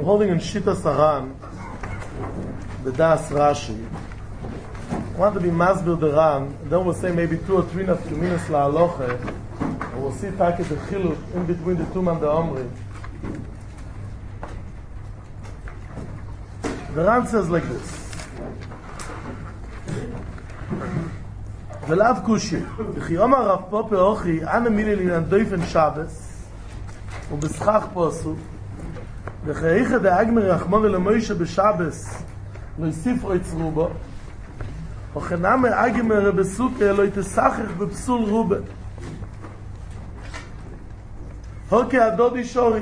holding in Shita Saran, the Das Rashi. I want to be Masbir the Ran, and then we'll say maybe 2 or 3 minutes la'aloche, and we'll see Taki the Chiluk in between the Tum and the Omri. The Ran says like this. V'lav kushi, v'chi omar Rav Pope Ochi, ane mili linan doifen Shabbos, u'beschach posu, v'cheiche de Agmer Rachmoni leMoshe b'Shabbos, lo yisifro yitzrubo, ochename Agmer besuke lo yitesachech b'psul rube. Hoke adodi shori.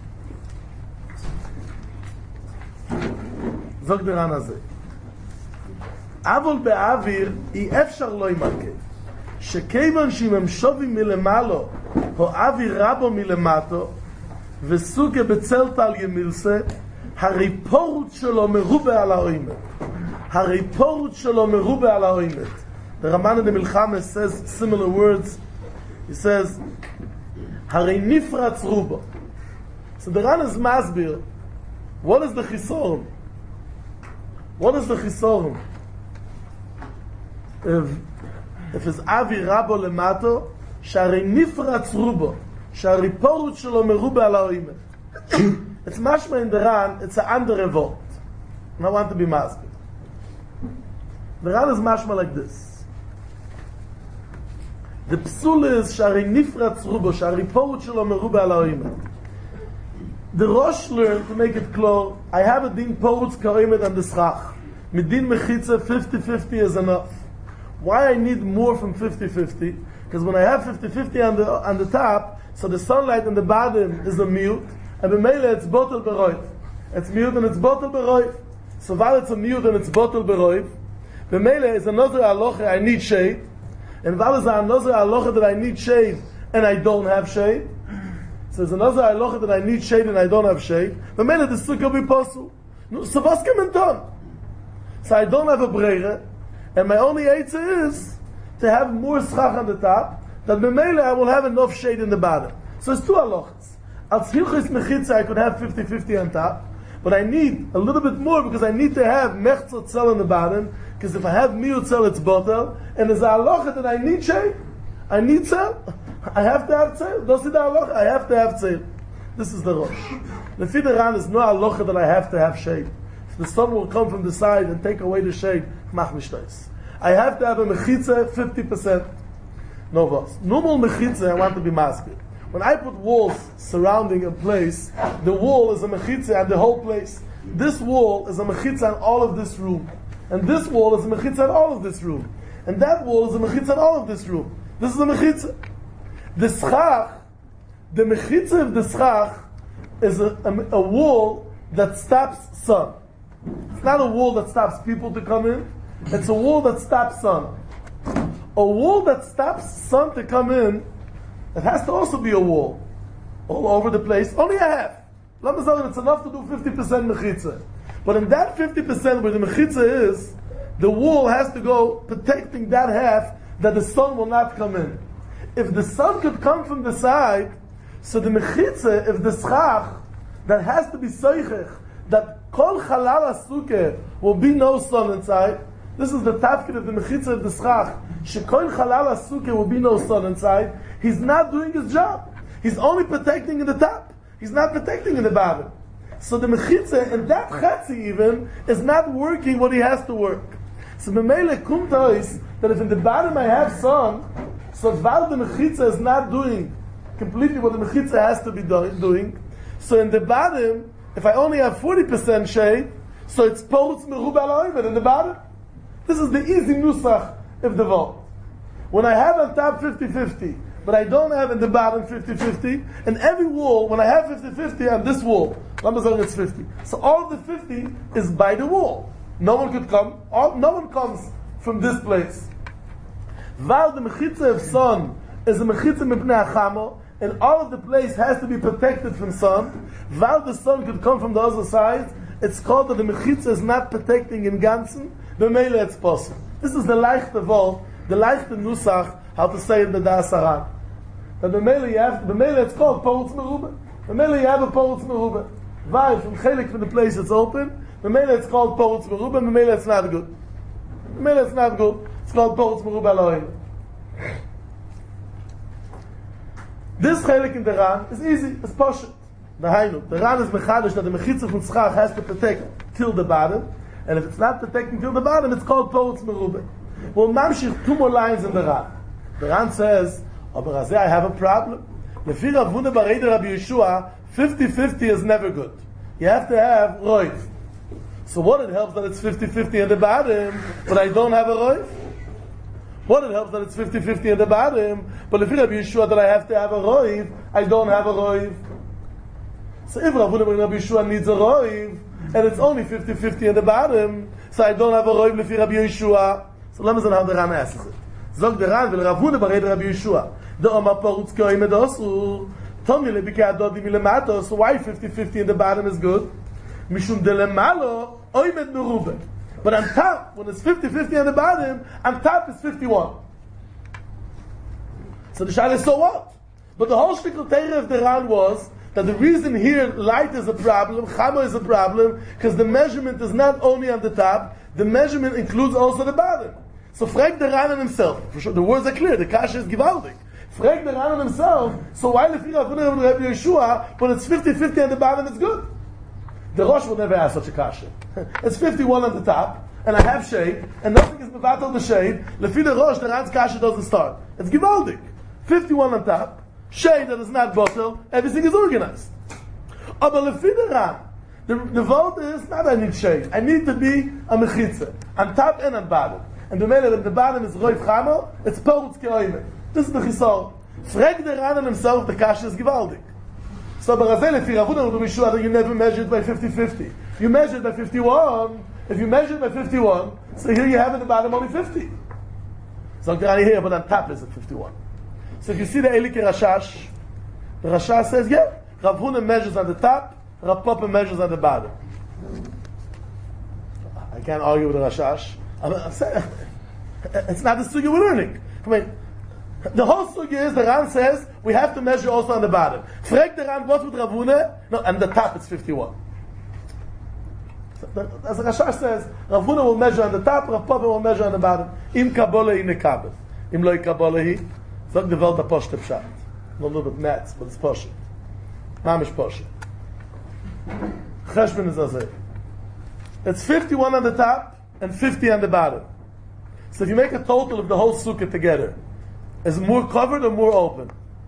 זוג דרן הזה. אבל באוויר אי אפשר לא ימלכה. שכיוון שאם הם שובים מלמעלו, או אוויר רבו מלמטו, וסוגה בצל טל ימילסה, הרי פורות שלו מרובה על האוימת. הרי פורות שלו מרובה על האוימת. The Raman in the Milchama says similar words. He says, הרי נפרץ רובו. So the Ran is masbir. What is the chisoron? What is the chisoron? If it's avi rabo lemato, shari nifratz rubo, shari porut shelo merube ala oimet. It's mashma in the Ran, it's an andere word. And I want to be masbir. The Ran is mashma like this. The psul is shari nifratz rubo, shari porut shelo merube ala oimet. The Rosh learned to make it clear, I have a din porutz ka'oimet and the schach. Midin mechitza 50-50 is enough. Why I need more from 50-50? Because when I have 50-50 on the top, so the sunlight on the bottom is a mute, and b'meila it's botel beroiv. It's mute and it's botel beroiv. So while it's a mute and it's botel beroiv, b'meila is another aloche I need shade, and while is another aloche that I need shade and I don't have shade, so there's another aloche that I need shade and I don't have shade, b'meila the sukkah will be possible. So what's coming done? So I don't have a breire, and my only answer is to have more schach on the top, that b'meila I will have enough shade in the bottom. So it's 2 alochas. Als hilchis mechitza I could have 50-50 on top, but I need a little bit more because I need to have mechzot cell on the bottom, because if I have miut cell it's botel, and there's a alocha that I need shade, I need cell, I have to have cell. Don't see the alocha, I have to have cell. This is the Rosh. The Fideran is no alocha that I have to have shade. The sun will come from the side and take away the shade. I have to have a mechitza 50%. No boss. Normal mechitza, I want to be masked. When I put walls surrounding a place, the wall is a mechitza and the whole place. This wall is a mechitza on all of this room. And this wall is a mechitza on all of this room. And that wall is a mechitza on all of this room. This is a mechitza. The schach, the mechitza of the schach is a wall that stops sun. It's not a wall that stops people to come in. It's a wall that stops sun. A wall that stops sun to come in, it has to also be a wall. All over the place. Only a half. Let me say it's enough to do 50% mechitza. But in that 50% where the mechitza is, the wall has to go protecting that half that the sun will not come in. If the sun could come from the side, so the mechitza, if the schach, that has to be seichech, that kol halal asuke will be no sun inside. This is the tafkid of the mechitza of the schach. Shekol halal asuke will be no sun inside. He's not doing his job. He's only protecting in the top. He's not protecting in the bottom. So the mechitza and that chetzi even is not working what he has to work. So b'meile kumta is that if in the bottom I have sun, so while the mechitza is not doing completely what the mechitza has to be doing, so in the bottom, if I only have 40% shade, so it's porutz merub al oimet in the bottom. This is the easy nusach of the vault. When I have on top 50-50, but I don't have in the bottom 50-50, and every wall, when I have 50-50 on this wall, let me say it's 50. So all the 50 is by the wall. No one could come, no one comes from this place. While the mechitza of sun is a mechitza mipnei achamo, and all of the place has to be protected from sun, while the sun could come from the other side, it's called that the mechitza is not protecting in ganzen, b'meila it's possible. This is the leichte vol, the leichte nusach, how to say in the Das Aran. That b'meila it's called porutz merube. B'meila you have a porutz merube. Weil from chelik from the place it's open, Memela it's called Porutz Meruba, Memela it's not good. Memela it's not good. It's called Porutz Meruba Elohim. This chelik in the Ran is easy, it's poshut. The Ran is mechadish that the mechitza from schach has to protect till the bottom, and if it's not protecting till the bottom, it's called Porutz Meruba. Well, mamshich 2 more lines in the Ran. The Ran says, "Aber azeh, I have a problem. Lefi Rav Huna bar Eider Rabbi Yeshua, 50-50 is never good. You have to have roiv. So what it helps that it's 50-50 in the bottom, but I don't have a roiv? What it helps that it's 50-50 in the bottom, but Lefi Rabbi Yeshua that I have to have a roiv, I don't have a roiv. So if Rav Huna bar Rabbi Yeshua needs a roiv, and it's only 50-50 in the bottom, so I don't have a roiv Lefi Rabbi Yeshua." So let me see how the Ran asks it. Zog the Ran, Rav Huna bar Eider Rabbi Yeshua. The Omar Porutz Koim Edosur. Told me lebika adodi milemato. So why 50-50 in the bottom is good? Mishum delemalo oimed merube. But on top, when it's 50-50 on the bottom, on top is 51. So the shayla is so what? But the whole shtickle teira of the Ran was that the reason here light is a problem, chama is a problem, because the measurement is not only on the top, the measurement includes also the bottom. So frag the Ran himself. For sure, the words are clear. The kasha is givaldik. Frag the Ran himself. So why Lefi Rav Huna bar Rabbi Yeshua when it's 50-50 on the bottom, it's good? The Rosh will never ask such a kasha. It's 51 on the top, and I have shade, and nothing is mevatel the shade. Lefi the Rosh, the Ran's kasha doesn't start. It's givaldik. 51 on top, shade that is not bottle, everything is organized. But Lefi the Ran, the vote is not I need shade. I need to be a mechitza on top and on bottom. And the matter when the bottom is roiv chamo, it's porutz keoime. This is the chisor. Frag the Ran himself, the kasha is givaldik. So Barazel, if Rav Huna bar Yeshua, you never measured by 50-50. You measured by 51. If you measured by 51, so here you have at the bottom only 50. So the Ran here, but on top is at 51. So if you see the Elik Rashash, the Rashash says, yeah, Rav Huna measures on the top, Rav Papa measures on the bottom. I can't argue with the Rashash. It's not the sugya we're learning. I mean, the whole sugya is the Ran says we have to measure also on the bottom. Frag the Ran, what's with Rav Huna? No, and the top it's 51. So, as the Rashash says, Rav Huna will measure on the top, Rav Papa will measure on the bottom. Im kabbalah in nekabel. Im loy kabbalah hi. Zog the Welt a poshte pshat. A little bit mats, but it's poshte. Mamish poshte. Cheshbon is azay. It's 51 on the top and 50 on the bottom. So if you make a total of the whole sukkah together, is it more covered or more open?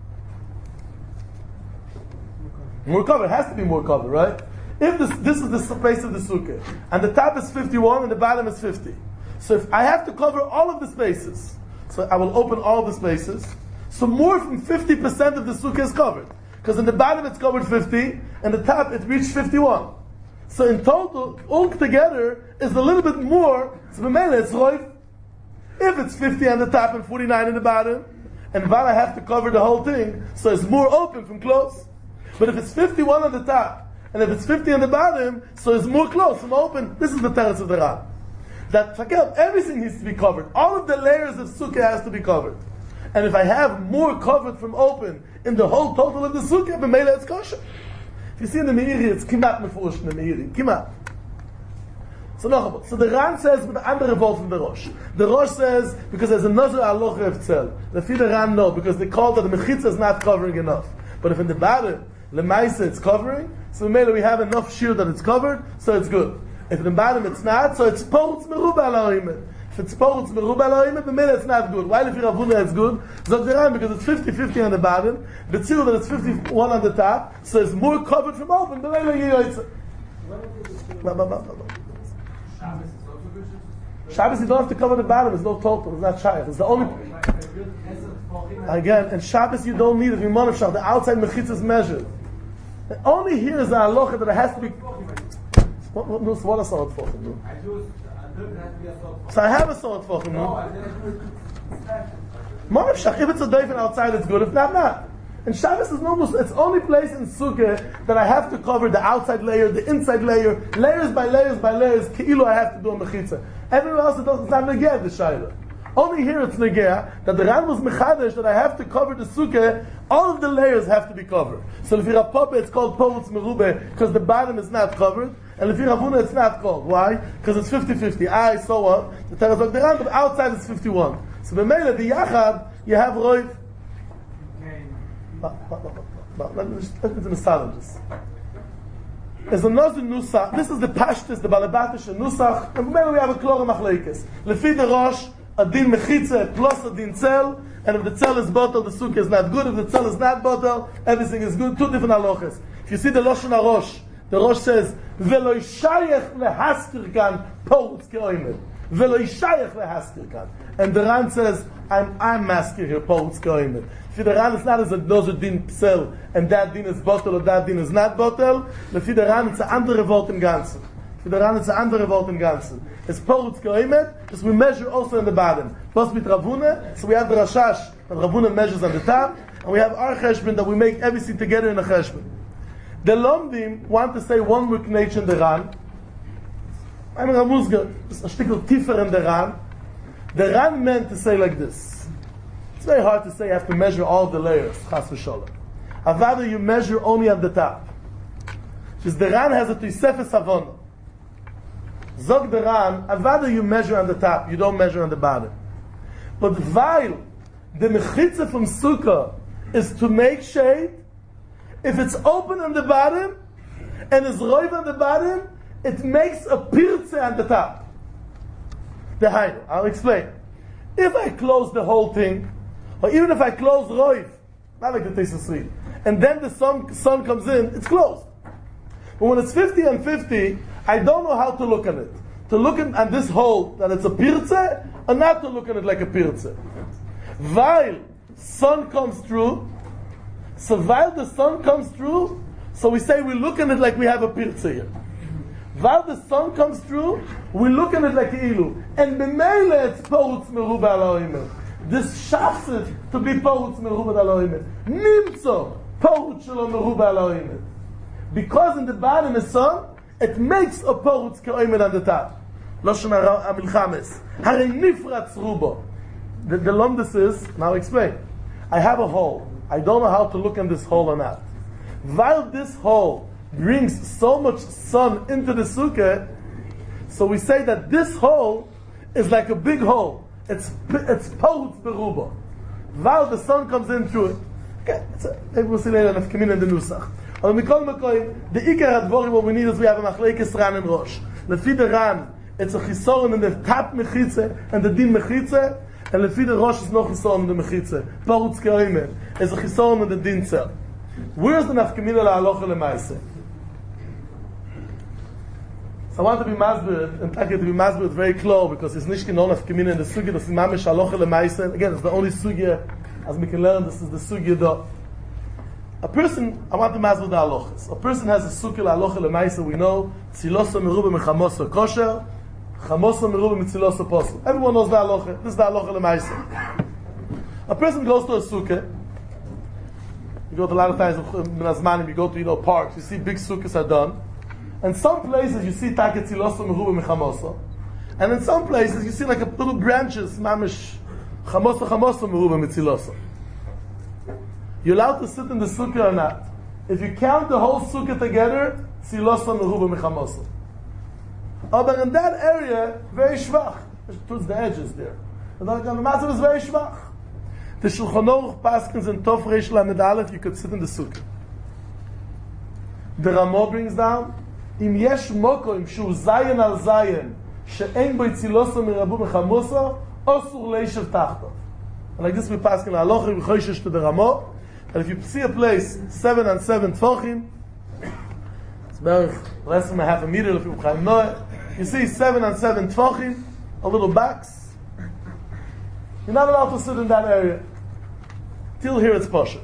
More covered. It has to be more covered, right? If this is the space of the sukkah, and the top is 51 and the bottom is 50. So if I have to cover all of the spaces, so I will open all of the spaces, so more than 50% of the sukkah is covered. Because in the bottom it's covered 50, and the top it reached 51. So in total, all together is a little bit more, so b'meila it's roiv. If it's 50 on the top and 49 in the bottom, and while I have to cover the whole thing, so it's more open from close. But if it's 51 on the top, and if it's 50 on the bottom, so it's more close from open. This is the teretz of the Ran. That everything needs to be covered. All of the layers of sukkah has to be covered. And if I have more covered from open in the whole total of the sukkah, b'meila it's kosher. If you see in the Meiri, it's kimat mefurush in the Meiri. Kimat. So the Ran says with the andere vote from the Rosh. The Rosh says, because there's another aloch evtzel. The Fida Ran no, because they call that the mechitza is not covering enough. But if in the bottom, lemaisa it's covering, so maybe we have enough shear that it's covered, so it's good. If in the bottom it's not, so it's porutz meruba al. If it's porutz meruba al, then it's not good. Why if Rav Huna it's good? Zog the Ran, because it's 50-50 on the bottom, but still that it's 51 on the top, so it's more covered from open, but Shabbos, you don't have to cover the bottom. It's no total. It's not shaykh. It's the only. Again, and Shabbos you don't need it. The outside mechitza is measured. Only here is the halacha that it has to be. What a sword for him? So I have a sword for him. If it's a doifen outside, it's good. If not, not. And Shabbos is almost, it's only place in Sukkah that I have to cover the outside layer, the inside layer, layers by layers by layers, Ke'ilu I have to do a mechitza. Everywhere else it doesn't, it's not neged, the shayla. Only here it's negea that the Ran was mechadesh that I have to cover the sukkah. All of the layers have to be covered. So if you're a puppet, it's called povutz merube because the bottom is not covered, and if you're a Ravuna, it's not called. Why? Because it's 50-50. So on. The Terazok the Ran, but outside it's 51. So b'meila the yachad you have roiv. Let me do the challenges. There's another nusach. This is the pashtus, the balabatish nusach, and b'meila we have a klora machlekes. Lefi the rosh. A din mechitza plus a din tzel, and if the tzel is bottle, the sukkah is not good. If the tzel is not bottle, everything is good. Two different halachas. If you see the Lashon HaRosh, the Rosh says, "Velo yishayach lehaskir kan porutz keoimed." Velo yishayach lehaskir kan, and the Ran says, "I'm maskir here porutz keoimed." If the Ran is not as a those din tzel, and that din is bottle or that din is not bottle. If the Ran it's a andere Wort im Ganzen. If the Ran it's a andere Wort im Ganzen. It's porutz keoimed. Because we measure also in the bottom. Plus with Ravuna, so we have the Rashash, and Ravuna measures on the top, and we have our cheshbon that we make everything together in a cheshbon. The Lomdim want to say one muknech in the Ran. I'm a Ramuzga, it's a shtickle tiefer in the Ran. The Ran meant to say like this. It's very hard to say you have to measure all the layers, chas v'sholem. Avada you measure only at the top. Because the Ran has a Tosefes Havona. Zog the Ran, avada you measure on the top, you don't measure on the bottom. But while the mechitza from sukkah is to make shade, if it's open on the bottom and is roiv on the bottom, it makes a pirze on the top. The height. I'll explain. If I close the whole thing, or even if I close roiv, not like the Tosafos, and then the sun comes in, it's closed. But when it's 50 and 50, I don't know how to look at it. To look at this hole that it's a pirze, or not to look at it like a pirze. While sun comes through, so while the sun comes through, so we say we look at it like we have a pirze here. While the sun comes through, we look at it like a ilu. And b'meile it's porutz merubah al ha'omer. This shafts it to be porutz merubah al ha'omer. Nimtzo porutz shelo merubah al ha'omer. Because in the bottom is sun, it makes a porutz ke'oimed on the top. Lashon HaMilchames. Harei nifratz rubo. The lomdus is, now I'll explain. I have a hole. I don't know how to look in this hole or not. While this hole brings so much sun into the sukkah, so we say that this hole is like a big hole. It's porutz berubo. While the sun comes in through it. Okay, maybe we'll see later if Kamin in the Nusach. The Ikar Hadvorim, what we need is we have a Machlekes Ran and Rosh. Lefi the Ran, it's a chisoron in the top mechitze and the din mechitze, and lefi the Rosh is no chisoron in the mechitze. Porutz ke'oimed is a chisoron in the din tzel. Where's the nafkamina la'alocha lemaise? So I want to be masbir, and Taki to be masbir very close, because it's nicht genau nafkamina in the sugya, das is mamish alocha lemaise. Again, it's the only sugya, as we can learn, this is the sugya though. A person, I want to masbir the halachas. A person has a sugya la'alocha lemaise, we know, tzilosa meruba mechamosa kosher, chamosa meruba mitzilosa posel. Everyone knows the halacha. This is the halacha lemaise. A person goes to a sukkah. You go to a lot of times in Azmanim, you go to parks, you see big sukkahs are done. And some places you see taket tzilosa meruba mechamosa. And in some places you see like a little branches, mamish chamosa meruba mitzilosa. You're allowed to sit in the sukkah or not. If you count the whole sukkah together, tzilosa meruba mechamosa. Oh, but in that area, very shvach. Towards the edges there. The matzah is very shvach. The Shulchan Aruch paskins in Tov Reish Lamed Aleph, you could sit in the sukkah. The Ramo brings down, Im yesh mokom shu zayin al zayin, she'en bo yitzilosa merabu mechamosa, osur leishav tachto. And like this we paskin halacha, we choishesh to the Ramo, and if you see a place 7 and 7 tfochim, it's about less than a half a meter if you know it. You see 7 and 7 tfochim, a little box. You're not allowed to sit in that area. Till here it's posher.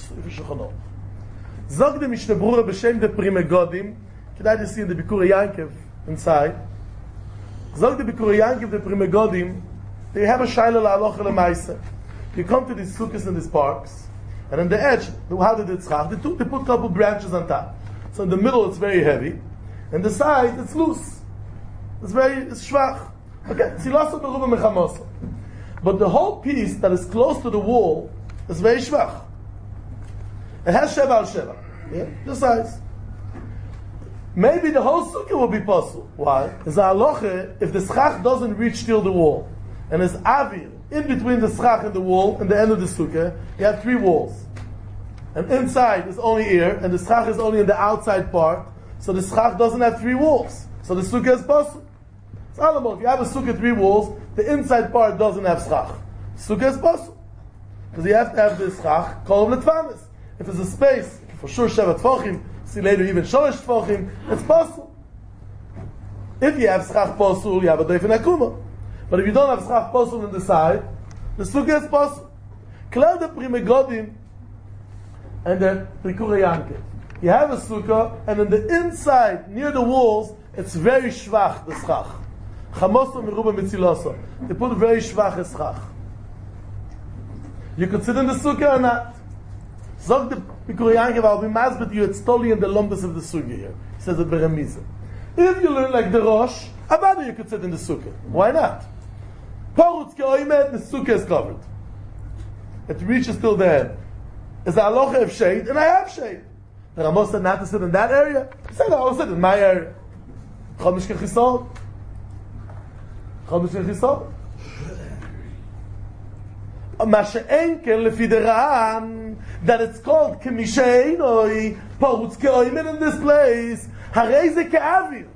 Zog the Mishnah Brura b'shem de Pri Megodim. K'day to see in the Bikur Yankev inside. Zog the Bikur Yankev de Pri Megodim. They have a shayla la'alocha l'maisa. You come to these sukkahs and these parks, and on the edge, how did it tzchach? They put a couple branches on top. So in the middle it's very heavy, and the side it's loose. It's shvach. Okay, tzilosa meruba mechamosa. But the whole piece that is close to the wall is very schwach. It has sheva al sheva. Yeah, the size. Maybe the whole sukkah will be possible. Why? It's a halacha if the schach doesn't reach till the wall, and there's avir in between the schach and the wall and the end of the sukkah. You have 3 walls, and inside is only air, and the schach is only in the outside part. So the schach doesn't have 3 walls. So the sukkah is possible. It's all if you have a sukkah 3 walls, the inside part doesn't have schach. Sukkah is possible because you have to have the schach called letfanis. If there's a space, for sure sheva tefachim, see later even shorish tefachim, it's possible. If you have schach posul, you have a dofen akuma. But if you don't have schach posul on the side, the sukkah is possible. Klal the primegodim and the prikura yanke. You have a sukkah, and on the inside, near the walls, it's very schwach, the schach. Chamoso meruba mitziloso. They put very schwach schach. You could sit in the sukkah or not. Zog the Pikuriyanke, I'll be masbet you, it's totally in the lumbus of the sukkah here. He says it beremiza. If you learn like the Rosh, abada you could sit in the sukkah. Why not? Porutz ke'oimet, the sukkah is covered. It reaches till there. Is the halacha of shade, and I have shade. The Ramos said not to sit in that area. He said, I'll sit in my area. Chomish kechisol. Chomish kechisol. Masha'enken lefi deran, that it's called kemishe'enoi, porutz ke'oimet in this place, harei ze ke'avir.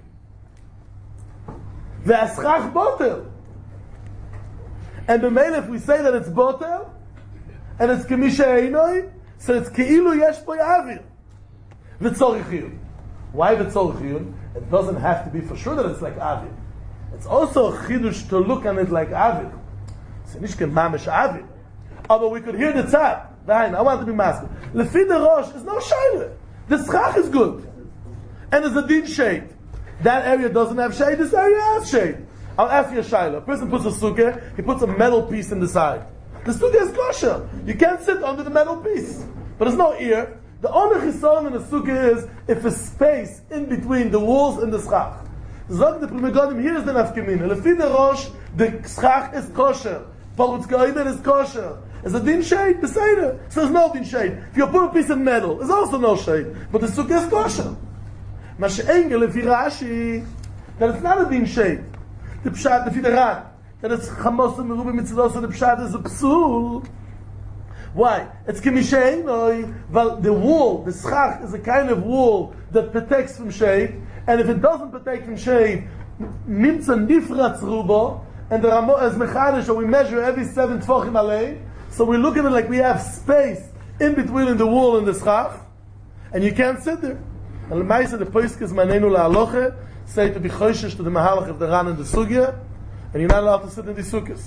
Ve'aschach botel. And the mail, if we say that it's botel, and it's kemishe'enoi, so it's ke'ilu yesh po yavir. V'tzorich chiyun. Why v'tzorich chiyun? It doesn't have to be for sure that it's like avir. It's also a chidush to look on it like avir. It's nicht mamish avir. But we could hear the tzad. I want to be master. Lefi the rosh is no shayla. The schach is good. And there's a din shade. That area doesn't have shade, this area has shade. I'll ask you a shayla. A person puts a sukkah, he puts a metal piece in the side. The sukkah is kosher. You can't sit under the metal piece. But there's no ear. The only chisaron in the sukkah is if a space in between the walls and the schach. Zog the primegodim, here is the nafkemina. Lefi the rosh, the schach is kosher. Porutz ke'oimet is kosher. Is a din shade? Beseder. So there's no din shade. If you put a piece of metal, there's also no shade. But the sukkah is kosher. Masha'engel, if Rashi, that it's not a din shade. The pshat, if Ran, that it's chamos and meruba mitzvah, so the pshat is a psul. Why? It's kemishe'enoi, well, the wall, the schach, is a kind of wall that protects from shade, and if it doesn't protect from shade, nimtza nifratz rubo, and the Ramo as mechanish, or we measure every 7 tefachim alei, so we look at it like we have space in between the wall and the schach, and you can't sit there. And the Maisa, the Poiskes Manenu la'aloche, say to be choishish to the mahalach of the Ran and the Sugya, and you're not allowed to sit in the sukkahs.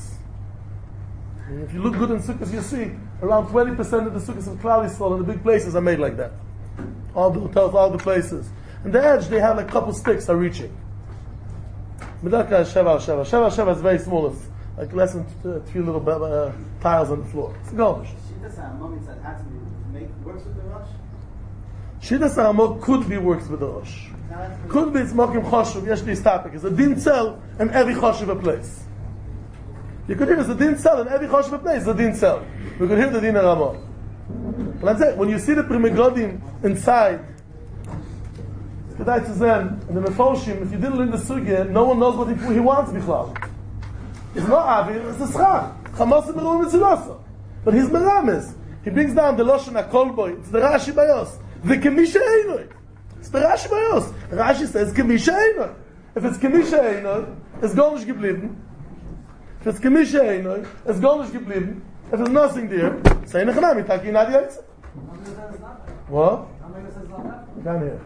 And if you look good in sukkahs, you see around 20% of the sukkahs of Klal Yisrael in the big places are made like that. All the hotels, all the places. And the edge, they have like a couple sticks are reaching. Medaka is sheva al sheva. Sheva al sheva is very small. It's like less than a few little tiles on the floor. It's garbage. Shittas HaRamah said had to make works with the Rosh? Shittas HaRamah could be works with the Rosh. Could be it's mokim choshev. Yes, this topic is a din cell in every choshev a place. You could hear it's a din cell in every choshev a place. It's a din cell. We could hear the din HaRamah. But I'm saying when you see the primegodim inside, in the Mefoshim, if you didn't learn the sugya, no one knows what he wants bichlal. It's not avir, it's a schach. Chamos meruba mitzilasa. But he's meramis. He brings down the Lashon HaKolboy. It's the Rashi Bayos. The Kemisha Einoi. It's the Rashi Bayos. Rashi says Kemisha Einoi. If it's Kemisha Einoi, it's gar nicht geblieben. If it's Kemisha Einoi, it's gar nicht geblieben. If there's nothing there, say nechanami, taki nadi yaitze. What? Down here.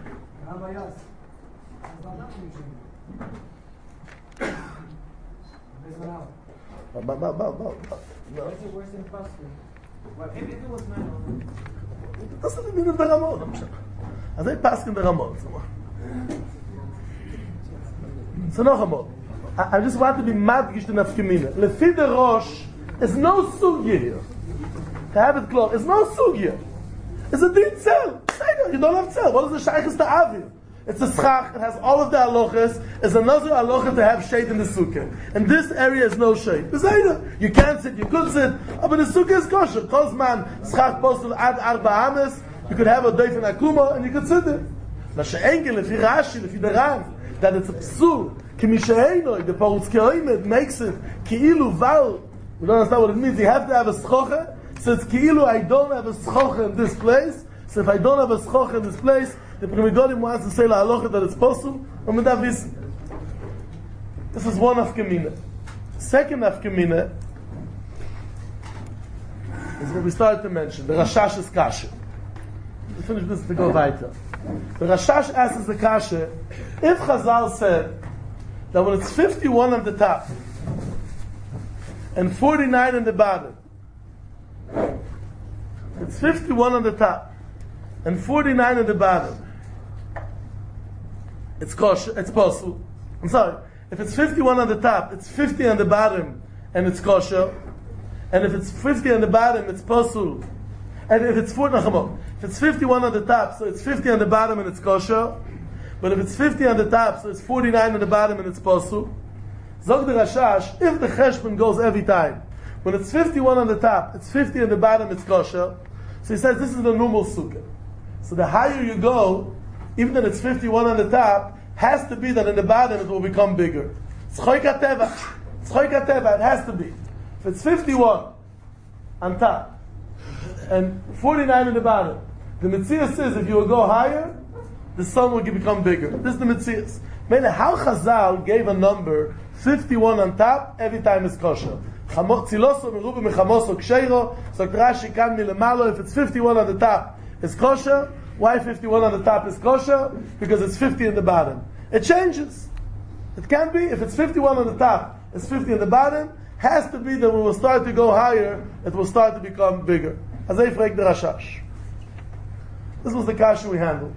Das ist in der Ramon. Also ich passe in der Ramon. So noch einmal. I just want to be madgish in Afkemina. Lefi the Rosh is no sugya here. To have it clear, it's no sugya. It's a din cell. You don't have cell. What is the shaykhs to avir? It's a schach, it has all of the halachas. It's another halacha to have shade in the sukkah. And this area is no shade. You can't sit, you could sit, but the sukkah is kosher. Kozman, schach postul ad arba ames, you could have a doif in akuma, and you could sit there. Lashe'engel, if you Rashi, if you Ran, that it's a psul, kimishehenoi, the Parutz Keoimed makes it, ki'ilu val, we don't understand what it means, you have to have a schocha, so it's ki'ilu, I don't have a schocha in this place, so if I don't have a schocha in this place, the Primigodim wants to say la halacha that it's possible. This is one afkamina. Second afkamina is what we started to mention. The Rashash is kasha. We finish this to go weiter. The Rashash asks the kasha, if Chazal said that when it's 51 on the top and 49 on the bottom, it's 51 on the top and 49 on the bottom, it's kosher, it's possible. I'm sorry. If it's 51 on the top, it's 50 on the bottom, and it's kosher. And if it's 50 on the bottom, it's possible. And if it's 51 on the top, so it's 50 on the bottom and it's kosher. But if it's 50 on the top, so it's 49 on the bottom and it's possible. Zog the Rashash, if the cheshbon goes every time, when it's 51 on the top, it's 50 on the bottom, it's kosher. So he says this is the normal sukkah. So the higher you go, even that it's 51 on the top, has to be that in the bottom it will become bigger. Tzchoik HaTeva. Tzchoik HaTeva, it has to be. If it's 51 on top and 49 in the bottom, the Metzias says if you will go higher, the sun will become bigger. This is the Metzias. Meaning how Chazal gave a number 51 on top, every time is kosher. Tziloso meruba mechamoso ksheiro. So Rashi kan milemalo, if it's 51 on the top, it's kosher. Why 51 on the top is kosher? Because it's 50 in the bottom. It changes. It can be, if it's 51 on the top, it's 50 in the bottom, has to be that when we will start to go higher, it will start to become bigger. As I frag the Rashash. This was the kasha we handled.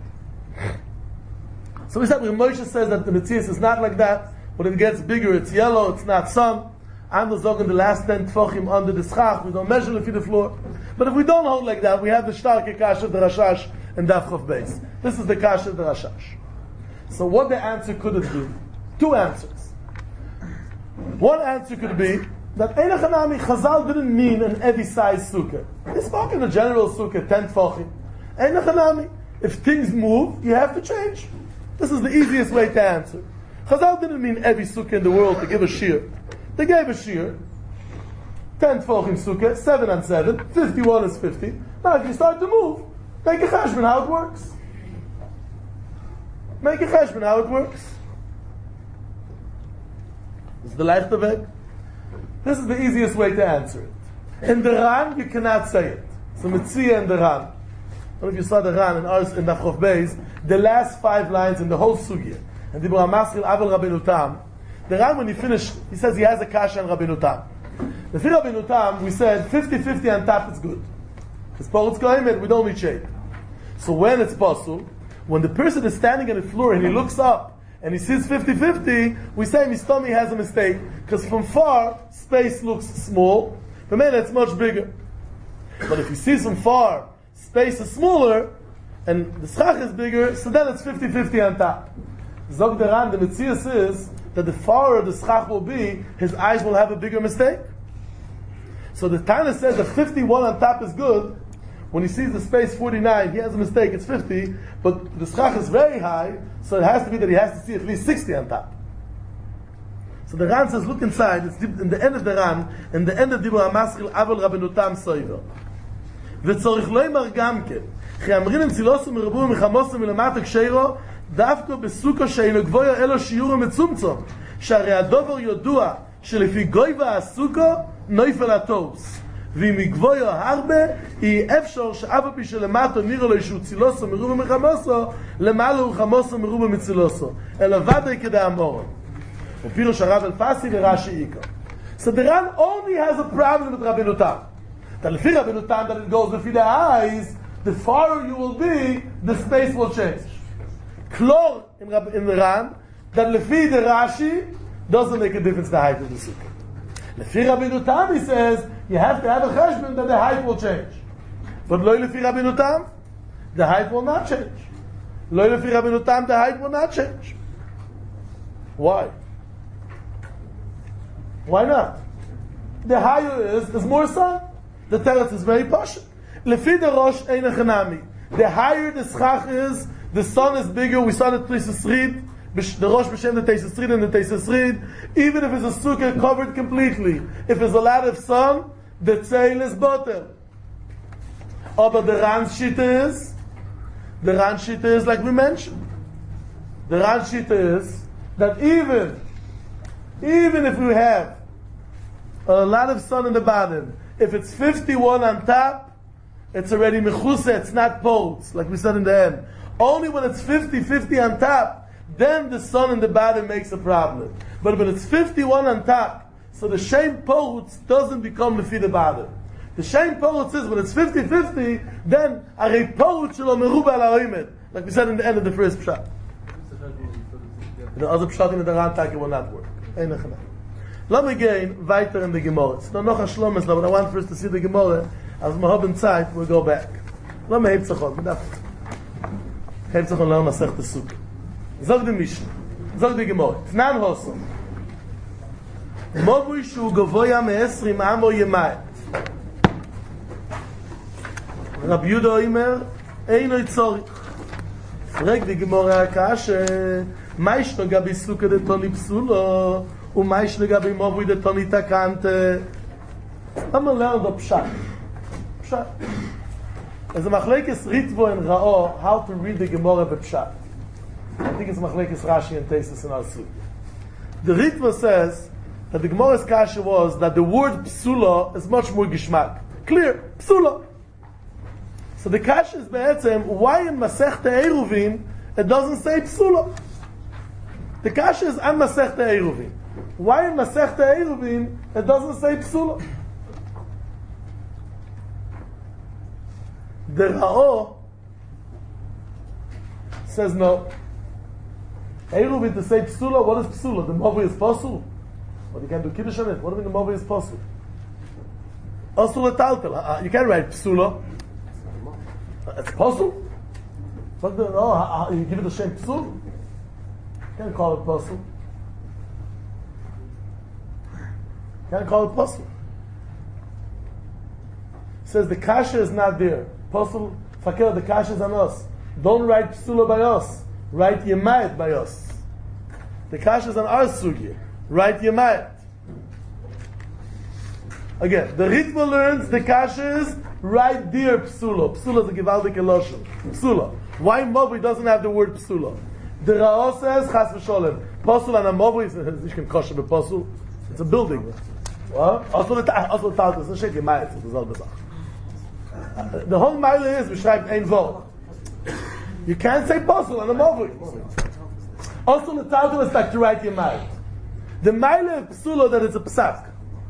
So we said, when Moshe says that the Metzias is not like that, when it gets bigger, it's yellow, it's not sun. I'm the zog in the last 10 tfachim under the schach, we don't measure it to the floor. But if we don't hold like that, we have the starke kasha, the Rashash, and Daf Chof Beis. This is the kasha, the Rashash. So what the answer could it be? Two answers. One answer could be that Einach Hanami, Chazal didn't mean an heavy size sukkah. He spoke in a general sukkah, 10 tfachim. Einach Hanami, if things move, you have to change. This is the easiest way to answer. Chazal didn't mean every sukkah in the world to give a shear. They gave a shear. 10 tfachim sukkah, 7 on 7, 51 is 50. Now if you start to move, make a cheshbon how it works. Make a cheshbon how it works. This is the Leichtavek. This is the easiest way to answer it. In the Ran, you cannot say it. So Metzia in the Ran. I don't know if you saw the Ran in Daf Chof Beis, the last 5 lines in the whole sugya. And Dibur HaMaschil Aval Rabbeinu Tam. The Ran, when he finished, he says he has a kasha on Rabbeinu Tam. The Rabbeinu Tam, we said 50-50 on top is good. It's Parutz Keoimed, we don't need shade. So when it's possible, when the person is standing on the floor and he looks up and he sees 50-50, we say his tummy has a mistake, because from far, space looks small, but man, it's much bigger. But if he sees from far, space is smaller, and the schach is bigger, so then it's 50-50 on top. Zog the Ran, the Metzias is that the farther the schach will be, his eyes will have a bigger mistake. So the Tana says that 51 on top is good. When he sees the space 49, he has a mistake, it's 50, but the schach is very high, so it has to be that he has to see at least 60 on top. So the Ran says, look inside, it's in the end of the Ran, in the end of Dibur HaMaschil Aval Rabbeinu Tam Soiver. וצורך לא ימר גם כן, כי אמרים צילוסו מרבו מחמוסו מלמטה כשרו, דווקא בסוכו שאינו גבוה אלו שיעור מצומצום, שהרי הדובר ידוע שלפי גויבה הסוכו נויפל הטוס. ואם יגבוה הרבה, יהיה אפשר שאף פי שלמטה נראה לו שהוא צילוסו מרובו מחמוסו, למעלה הוא חמוסו מרובו מצילוסו. אלא ודאי כדאמרו. ופירוש הרב אלפסי ורש"י איקר. So the Ran only has a problem with Rabbeinu Tam. That lefi Rabbeinu Tam, that it goes lefi the eyes, the farther you will be, the space will change. Klor in the Ran, that lefi the Rashi doesn't make a difference the height of the sukkah. Lefi Rabbeinu Tam, he says, you have to have a cheshbon that the height will change. But lo lefi Rabbeinu Tam, the height will not change. Lo lefi Rabbeinu Tam, the height will not change. Why? Why not? The higher is more sun. The teretz is very posh. Lefi the Rosh ein echanami. The higher the schach is, the sun is bigger. We saw the Teisus Rid, the Rosh B'Shem the Teisus Rid and the Teisus Rid. Even if it's a sukkah covered completely, if there's a lot of sun, the tzeil is butter. But the Ran Shita is like we mentioned. The Ran Shita is that even if we have a lot of sun in the bottom, if it's 51 on top, it's already mechuse, it's not poles, like we said in the end. Only when it's 50-50 on top, then the sun in the bottom makes a problem. But when it's 51 on top, so the shem poles doesn't become the bottom. The shem poles is when it's 50-50, then a poles shelo meruba al ha'oimed, like we said in the end of the first pshat. The other pshat in the Rantake will not work. Let me again weiter in the Gemara. It's not noch a shlomes, but I want first to see the Gemara. As we have in time, we'll go back. Let me have tzachon. Have tzachon learn Masech the Sukkah. Zog the Mishnah. Zog the Gemara. Tnan Hosom. Movui shu gavoya me-20 amo yemayet. Rabbi Yudah Omer, eino tzorich. Frag the Gemara kashe, ma ishno gabi Sukkah de toni psulo, ומה יש לגבי מבוי דתוני תקנתה? למה learn the pshat? Pshat. As a machlekes Ritvo and Ra'o, how to read the Gemara b'pshat. I think it's machlekes Rashi and Teisus and Asu. The Ritvo says that the Gemara's kasha was that the word psula is much more gishmak. Clear, psula. So the kasha is be'etzem, why in Masechta Eruvin it doesn't say psula? The kasha is on Masechta Eruvin. Why in Masechta Eruvin it doesn't say psula? The Ra'o says no. Eruvin to say psula, what is psula? The Mavi is pasul. But you can do kiddush on it. What do you mean the Mavi is pasul? Asul etaltel. You can't write psula. It's pasul. But you give it a shame psul. You can't call it pasul. Can't call it pasul. Says the kasha is not there. Pasul, fakir, the kasha is on us. Don't write psula by us. Write yemayet by us. The kasha is on our sugi. Write yemayet. Again, the Ritva learns the kasha is write dear psula. Psula is a givaldik eloshim. Psula. Why Movi doesn't have the word psula? The Ra'o says chas v'sholem. Pasul and a Movi is nicht kein kosher be pasul. It's a building. What? Also the talk is a shit yemayet. The whole mile is we schreibt ein Wort. You can't say pasul on a Movi. Also the talk is like to write yemayet. The mile of psula that it's a psak.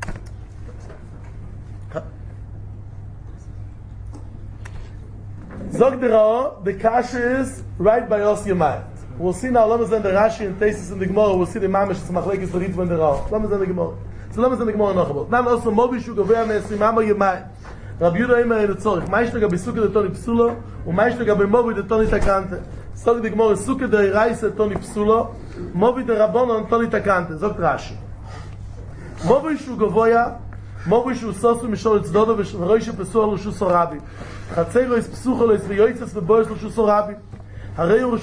Zog the Ra'o, the kasha is right by us yemayet. We'll see now, let me send the Rashi and Teisus in the Gemara, we'll see the Mamish, it's machlekes the Ritva and the Ra'o. Let me send the Gemara. So let me send the Gemara noch about. Now also, Mobi shu govea me-20 amo yemayet. Rabbi Yudah Omer in the Tzorich, ma ish legabi Sukkah de toni psula, ma ish legabi Mobi de toni takante. Zog the Gemara, Sukkah de Iraisa toni psula, Mobi de Rabbonon toni takante. Zog Rashi. Mobi shu govea, Mobi shu sosu mishol tzdodo v'roishe pesuah l'shu sorabi. Chatzeiro is psucho is v'yoitzes v'bois l'shu sorabi. Even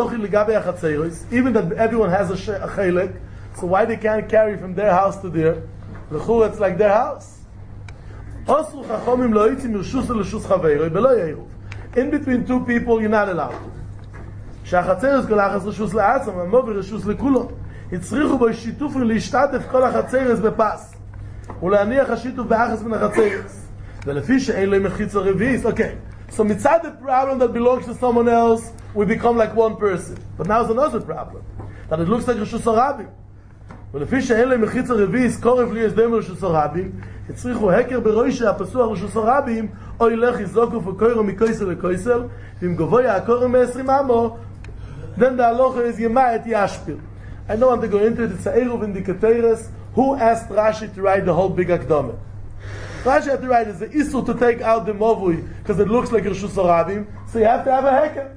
that everyone has a chelek, so why they can't carry from their house to there? The chur, it's like their house. In between two people, you're not allowed. הצריכו בו שיתוף להשתתף כל החצרס בפס ולהניח השיתוף באחס מן החצרס ולפי שאין לו מחיץ הרביעיס. Okay, so mitzad the problem that belongs to someone else, we become like one person. But now there's another problem, that it looks like Rishus HaRabim. ולפי שאין לו מחיץ הרביעיס קורב לי יש דמר רשוס הרבים, הצריכו הקר בראשי הפסוח רשוס הרבים או ילך יזוקו וקוירו מקויסר לקויסר, ואם גבוה הקורם מ-20 amo, then the halacha is yemayet yashpil. I don't want to go into it. It's a Eruv in the Keteres. Who asked Rashi to write the whole big Akdama? Rashi had to write is the Isur to take out the Movui because it looks like Rishus HaRabim, so you have to have a Heker.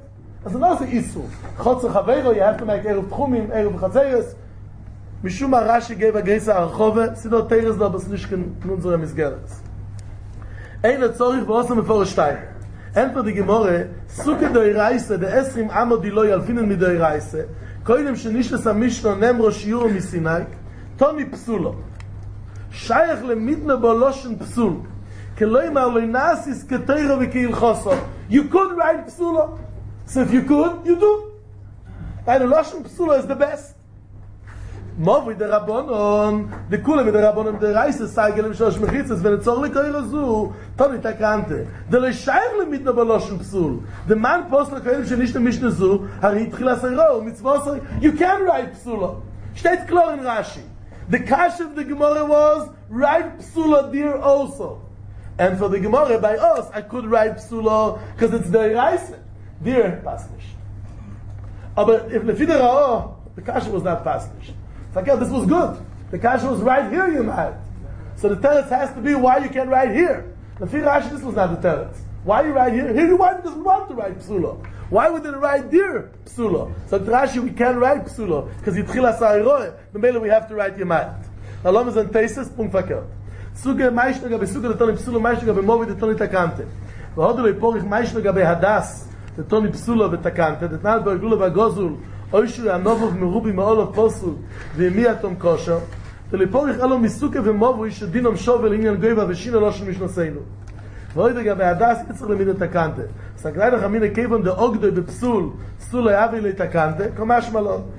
As another Isur. Chotzer Chaveiro, you have to make Erev Tchumim, Erev Chatzeres. Mishum Rashi gave a Geisa Archove, Sidot Teres lo, but nicht in unserer Misgeres. Eine Zorich beossen bevor Stein. Entweder die Gemorre, Suke doi Reise, der Esrim Amo di lo yalfinen mit doi Reise, koidem שנשלס המשנו נמרו שיעור מסיני, תוני פסולו. שייך למידנה בו לושן פסול. כלא ימר לא נאסיס כתירו וכהלחוסו. You could write פסולו. So if you could, you do. And לושן פסולו is the best. Movi der Rabbonon, de kule mit der Rabbonon der Reise sagen shosh mechitzes wenn zor le koir zu toni takante de le shaykh le mit no baloshn psul de man postel koir shnish ne mishne zu hari tkhila sayro mit zvosay you can write psula steht klar in Rashi the kash of the Gemara was write psula there also and for the Gemara by us I could write psula because it's the Reise there pasnish aber if le fidera the kash was not pasnish. This was good. The kasha was right here, you might. So the teretz has to be why you can't write here. The Rashi, this was not the teretz. Why you write here? Here you doesn't want to write psula. Why would it write there psula? So the Rashi, we can't write psula because yitchila sa'iroe. The mele we have to write yemayit. Now lom is an tesis, punkt verkehrt. Suge meishne gabe suge de toni psula meishne gabe movi de toni takante. V'hodu lo yiporich meishne gabe hadas de toni psula v'takante. De tnal bergula v'gozul. Oishu anovov merubi me'olov posul ve'mi atom kosher v'leporich alo misuke v'movu ish dinom shovel inyan goiva v'shina lo shel mishnoseinu v'oide gabe hadas yitzich lemid etakante saklai lechamine kevon de ogdoi bepsul psul hayavi leitakante komash malon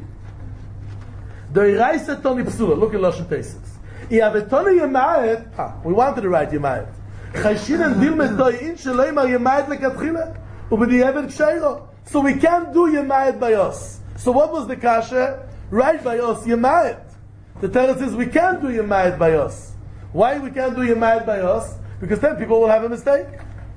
doi reise toni psula look at Loshen Tesis I have a toni yemayet we wanted to write yemayet chayshinen dilmet doi in sheloimar yemayet lekatchila ubediyevet ksheiro. So we can't do Yemayet by us. So what was the kasha? Right by us, Yemayet. The teretz says we can't do Yemayet by us. Why we can't do Yemayet by us? Because then people will have a mistake.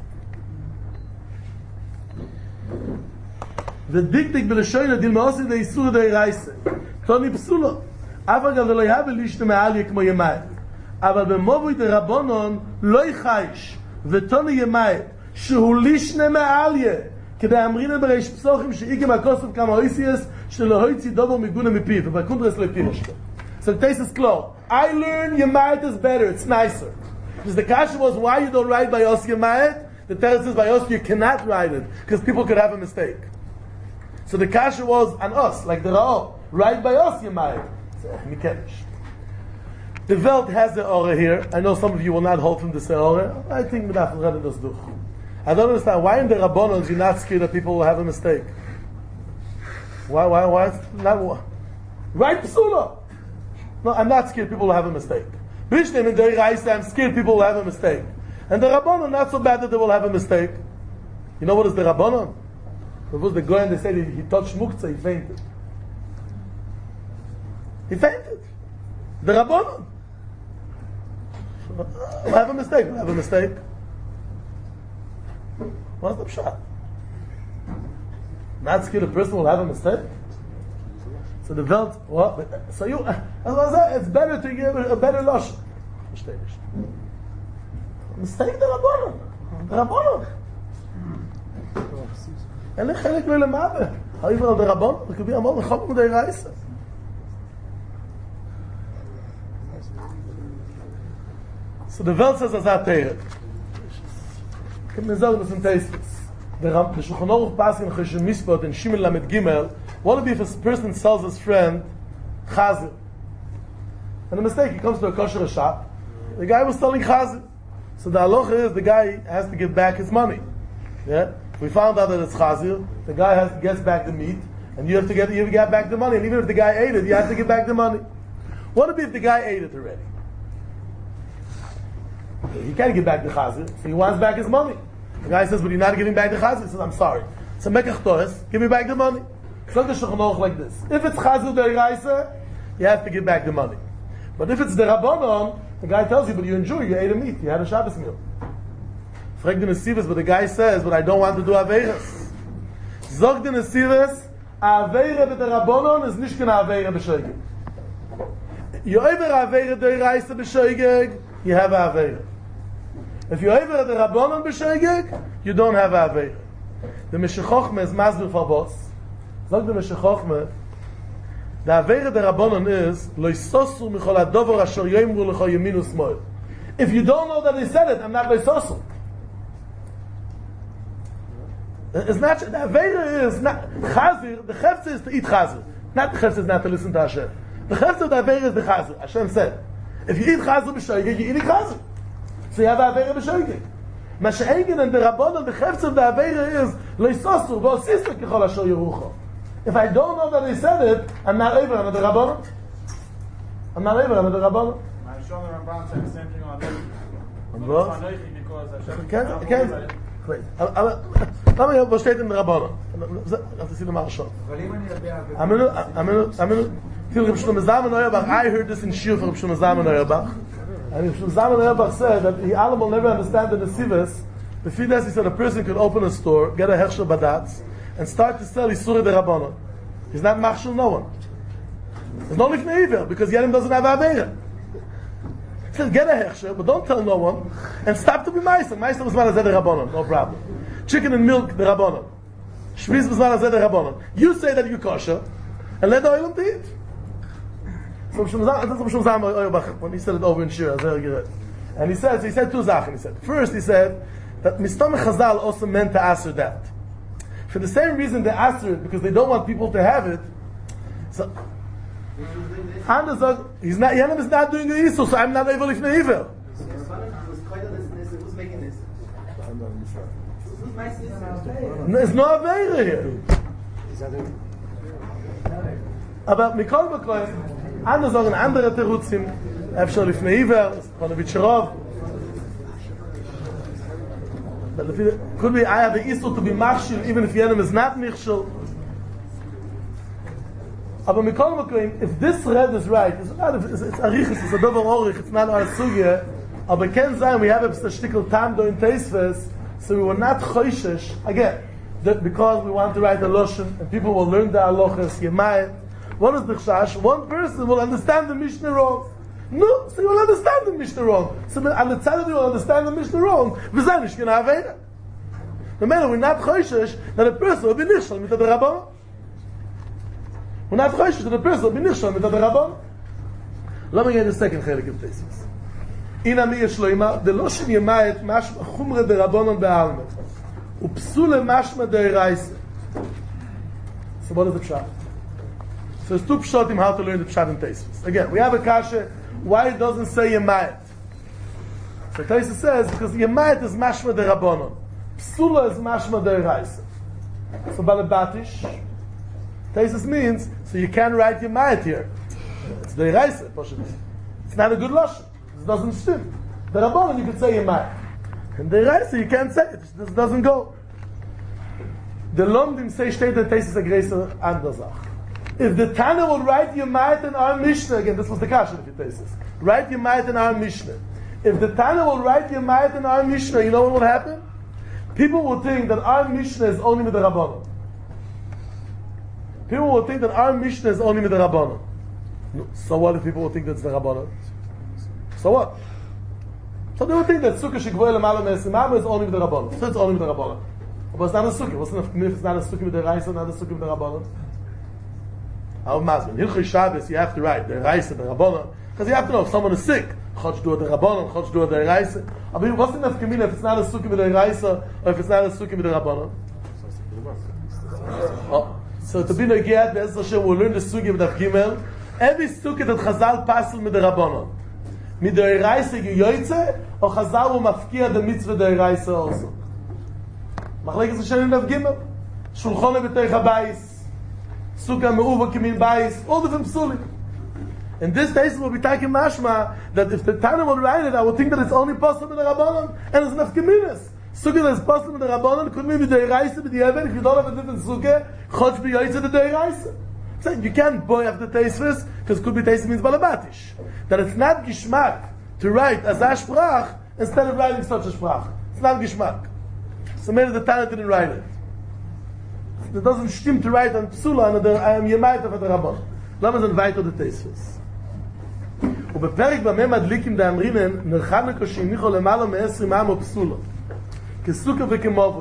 The diktik b'leshoyna dil ma'osi de isur de reise. Toni psulo. Aval gav lo yav lishte me'alye kmo Yemayet. Aval b'movui de rabbonon lo yichayish. V'toni Yemayet. Shehu lishne me'alye. כדי אמרינה בריש פסוחים שאיגם הכוסף כמה אויסיאס שלא הויצי דובו מגונה מפיו ובקונדרס לפירשתו. So the taste is clear. I learn Yemayet is better, it's nicer. Because the kasha was why you don't write by us Yemayet, the teretz says by us you cannot write it because people could have a mistake. So the kasha was on us, like the Ra'o, write by us Yemayet. So, the Welt has the Ora here. I know some of you will not hold from this Ora. I think we have to read this duch. I don't understand why in the Rabbanons you're not scared that people will have a mistake. Why not? Right psula. No, I'm not scared people will have a mistake. Bishnem in the Reise, I'm scared people will have a mistake. And the Rabbanon not so bad that they will have a mistake. You know what is the Rabbanon? It was the guy and they said he touched muktzah, he fainted. He fainted. The Rabbanon. We'll have a mistake. We'll have a mistake. What's the pshat? Not scared a person will have a mistake? So the Welt, what? So you, it's better to give a better losh. Mistake the Rabbanon. The Rabbanon. אין לי חלק לא למעלה. האם על the Rabbanon? זה כבי אמור לחוק מדי רייסה. So the Welt says as a teir. The Shulchan Aruch Pasim Cheshem Mispot and Shimon Lamed Gimel. What if a person sells his friend Chazir? And a mistake, he comes to a kosher shop. The guy was selling Chazir. So the halacha is the guy has to give back his money. Yeah? We found out that it's Chazir. The guy gets back the meat, and you have to get back the money. And even if the guy ate it, you have to give back the money. What if the guy ate it already? He can't give back the Chazir, so he wants back his money. The guy says, but you're not giving back the Chazir. He says, I'm sorry. So Mekach Torres, give me back the money. It's not the Shulchan Aruch like this. If it's Chazir Deiraisa, you have to give back the money. But if it's the Rabbanon, the guy tells you, but you enjoy, you ate a meat, you had a Shabbos meal. Frag the Nesivas, but the guy says, but I don't want to do Aveiras. Zog the Nesivas, Aveira with the Rabbanon is nicht gonna Aveira b'shoigeg. You over Aveira Deiraisa b'shoigeg, you have Aveira. If you over the Rabbanon b'shoigeg, you don't have Aveira. The Meshechochme is Masbir for Boss. Sag the Meshechochme, the Avere der Rabbanon is, Lo Yisosu Michol HaDover Asher Yoimru Lecho Yeminu Smoil. If you don't know that he said it, I'm not Lo Yisosu. It's not, the Avere is not, Chazir, the Chefze is to eat Chazir. Not the Chefze is not to listen to Hashem. The Chefze of the Avere is the Chazir. Hashem said, if you eat Chazir b'shoigeg, you eat Chazir. So you have Avere b'shoigeg. Ma she'egen and the Rabbanon, the Chefze of the Avere is, Lo Yisosu, Vo Sisu Kechol Asher Yerucho. If I don't know that he said it, I'm not over under the Rabbanon. I'm not over under the Rabbanon. My Shlomo Ramban said the same thing on Levi. Okay. Wait. למה יבוא שתית עם רבנו? אז תעשי למה ראשון. Reb Shlomo Zalman Auerbach, I heard this in Shir from Reb Shlomo Zalman Auerbach. And Reb Shlomo Zalman Auerbach said that he will never understand the Nesivas. The Fides, he said a person could open a store, get a Hershel Badatz, and start to sell Isurah de Rabbanon. He's not machshel no one. There's no lifnei iver, because Yerim doesn't have Aveira. He says, get a Hershel, but don't tell no one, and stop to be Meister. Meister was man azeh de Rabbanon, no problem. Chicken and milk, the Rabbanon. Shviz was man azeh de Rabbanon. You say that you kosher, and let the oilam to eat. So when he said it over in Shir, and he said two Sachen. He said, first he said that Mistamech Chazal also meant to answer that. For the same reason they answer it, because they don't want people to have it. So Anders he's not, Yenim is not doing the Isur, so I'm not able if not evil. Who's making this? Who's making this? There's no Aveira here. Aber Mikol Bekoim, Anders sagen andere Teruzim, Efshar Lifnei Iver, Panovitcherov. But could be I have the Isur to be Machshil, even if Yenim is not Michshil. Aber Mikol Bekoim, if this red is right, it's Arichis, it's a Dover Orich, it's not our Sugya, aber Ken Zayin, we have a shtickle time do in Teisves, so we were not Choishesh, again, because we want to write a Loshen, and people will learn the Alochas, Yemayim. What is the chash? One person will understand the Mishnah wrong. No, so you will understand the Mishnah wrong. So on the side of you will understand the Mishnah wrong. V'zay nishkin ha'aveda. No matter, we're not choishesh that a person will be nichshal mitad Rabbanon. We're not choishesh that a person will be nichshal mitad Rabbanon. Let me get the second chelik of this. In Ami Yeshloima, the Loshin Yemayet mashma chumre de Rabbanon be'alme. Upsule mashma de Reise. So what is the pshat? So there's two pshatim how to learn the pshat in Teisves. Again, we have a kasha, why it doesn't say Yemayet. So Teisves says, because Yemayet is mashma de Rabbanon. Psula is mashma de Reise. So Balabatish, Teisves means, so you can't write Yemayet here. It's de Reise, it's not a good lashon. It doesn't stim. The Rabbanon you could say Yemayet. And the Reise you can't say it. This doesn't go. The Lomdim say steht der Teisves a greiser Andersach. If the Tana will write Yemayet in our Mishnah, again, this was the Kasha of the Tesis. Write Yemayet in our Mishnah. If the Tana will write Yemayet in our Mishnah, you know what will happen? People will think that our Mishnah is only with the Rabbanon. People will think that our Mishnah is only with the Rabbanon. So what if people will think that's the Rabbanon? So what? So they will think that Sukkah Shigvoy Lamala Mesimam is only with the Rabbanon. So it's only with the Rabbanon. But it's not a Sukkah. What's enough if it's not a Sukkah with the Reisa, not a Sukkah with the Rabbanon? How Mazman? Hilchei Shabbos, you have to write the Reise, the Rabbanon, because you have to know if someone is sick. Chotch do the Rabbanon, Chotch do the Reise. But what's enough Kamina if it's not a Sukkah with the Reise, or if it's not a Sukkah with the Rabbanon? So to be Negiat, Be'ez Hashem, we'll learn the Sukkah with the Gimel. Every Sukkah that Chazal passes with the Rabbanon. Mit der Reise geyoytze, or Chazal will mafkia the mitzvah der Reise also. Machlekes Hashem in the Gimel. Shulchone b'teich habayis. Sukkah me'uva kimin bayis, all different psulim. In this case, will be taking mashma that if the Tana will write it, I would think that it's only possible in the Rabbanon, and it's enough keminas. Sukkah that is possible in the Rabbanon could be with the Reise, with the Even, if you don't have a different Sukkah, chotch b'yoytze the Reise. So you can't boy after Teisves, because could be Teisves means balabatish. That it's not gishmak to write as a sprach instead of writing such a sprach. It's not gishmak. So maybe the Tana didn't write it. It doesn't stim to write on Psula and I am Yemayet of the Rabban. Lass uns weiter the Teisves. Und beperkt bei mir Madlikim da Amrinen, nerchame koshim nicho lemalo me 20 am Psula. Kesuka vekemavoi.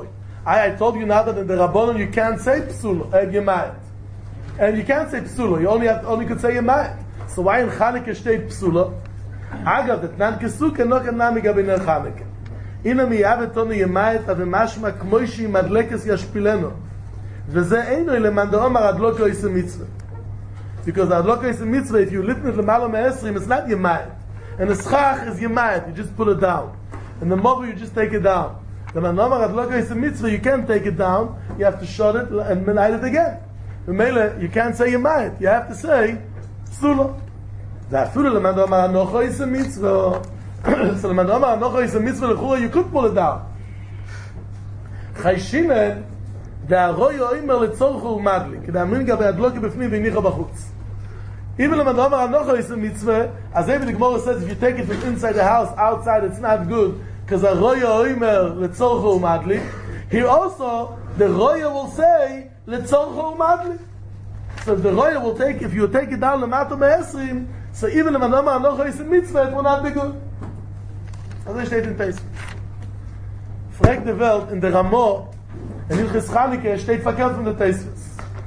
I told you now that in the Rabbanon you can't say psula, yemayit. And you can't say psula, you only could say yemayit. So why in Chanukah steht psula? Agav, that nan kesuke no kan nami gabi ner Chanukah. Ina miyavet onu yemayit ave mashma kmoishi madlekes yashpileno. Veze eino leman da omar adloko is a mitzvah. Because adloko is a mitzvah, if you lift it lemalo me'esrim, it's not yemayit. And the schach is yemayit, you just put it down. And the mobu, you just take it down. The man omar adloko is a mitzvah, you can't take it down, you have to shut it and light it again. You can't say yemayit, you have to say psula. Zafuru leman da omar anocho is a mitzvah. So leman da omar anocho is a mitzvah lechura, you could pull it down. Chayshinen, והרוי אומר לצורך הוא מדליק, כדי אמין גבי הדלוקי בפנים והניחה בחוץ. Even when the Omar Anocho is a mitzvah, as David Gemara says, if you take it from inside the house, outside, it's not good, because the Roya Oimer letzorcho hu madlik. Here also, the Roya will say letzorcho hu madlik. So if the Roya will take, if you take it down lemato me'esrim, so even when the Omar Anocho is a mitzvah, it will not be good. Also steht in Pesach. Frag the Welt in der Ramo, in Hilchis Chanukah steht verkehrt von der Tosfos.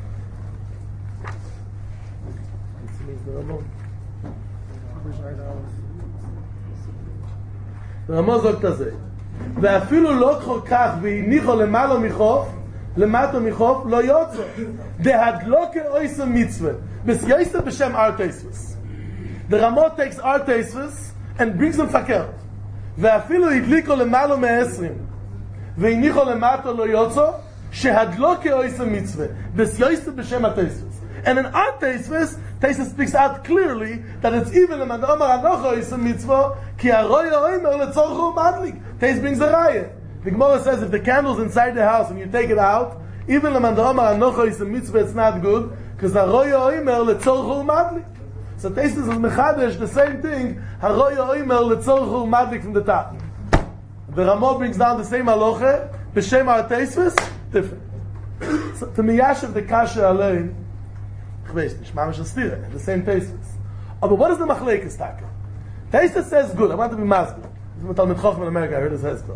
Der Ramo sagt das. ואפילו לא כל כך והניחו למעלה מחוף, למטה מחוף, לא יוצא. דהדלוקה אויסה מצווה. בסייסה בשם ארטייספוס. The Ramo takes ארטייספוס and brings them verkehrt. ואפילו הדליקו למעלה מ-20. והניחו למטה לא יוצא, שהדלוקה אויסה מצווה. בסייסה בשם הטייספוס. And in our Tosfos, Tosfos speaks out clearly that it's even in the Omar Anocho is a mitzvah, ki haroya oimer letzorchu madlik. Tosfos brings the raya. The Gemara says if the candle's inside the house and you take it out, even in the Omar Anocho is a mitzvah, it's not good, because haroya oimer letzorchu madlik. So Tosfos is mechadesh the same thing, haroya oimer letzorchu madlik from the top. The Ramo brings down the same halacha, b'shem our Tosfos, different. So to miyashav the kasha alone, the same Tosfos. But what is the machlekes taka? Tosfos says good. I want to be masbel. This is Talmid Chacham in America. I heard his head